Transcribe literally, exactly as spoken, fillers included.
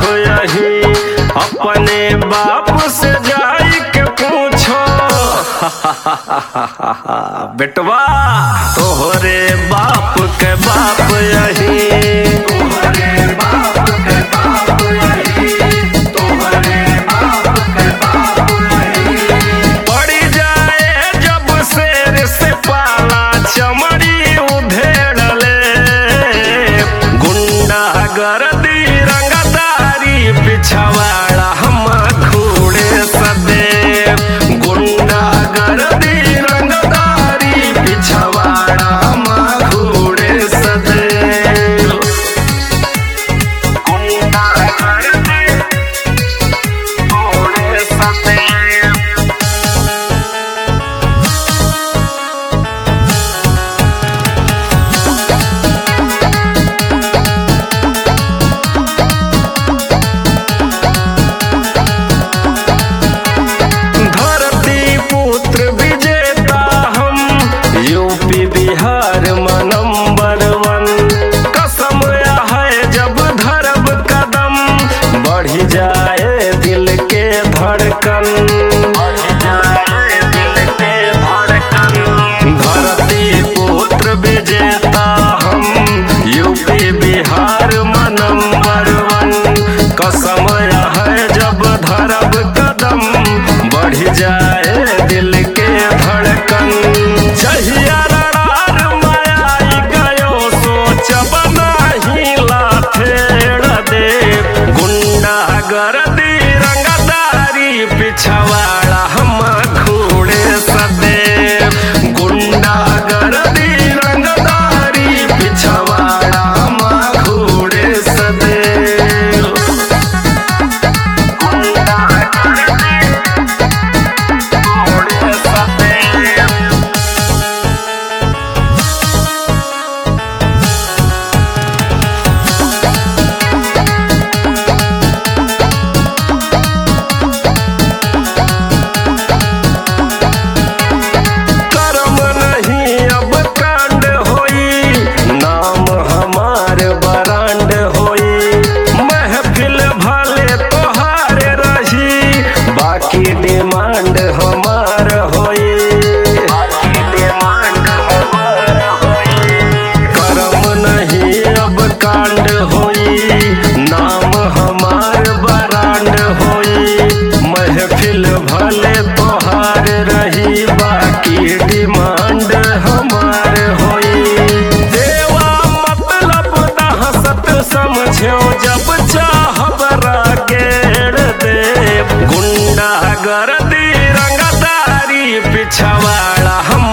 यही अपने बाप से जाई के पूछो बेटवा तोहरे बाप के बाप यही गर्दी रंगदारी पिछवाड़ा हम खूड़े सदे गुंडा गर्दी रंगदारी पिछवाड़ा हम खूड़े सदे गुंडा गर्दी खूड़े सदे बिहार में नंबर वन कसम है जब धरब कदम बढ़ी जाए दिल के धड़कन धरती पुत्र विजेता हम यूपी बिहार में नंबर वन कसम है जब धरब कदम बढ़ी जाए दिल के धड़कन चाहिए गर्दी रंगदारी पिछवाड़ा हम खूड़े सदे गुंडा गर्दी रंगदारी पिछवाड़ा हम खूड़े सदे गुंडा गर्दी खूड़े सदे डिमांड हमार होई करम नहीं अब कांड होई नाम हमार बरांड होई महफिल भले तोहार रही बाकी डिमांड हमार होई देवा मतलब दहशत समझो जब चाहब रागेड़ दे गुंडा गर्दी रंगदारी पिछवाड़ा हम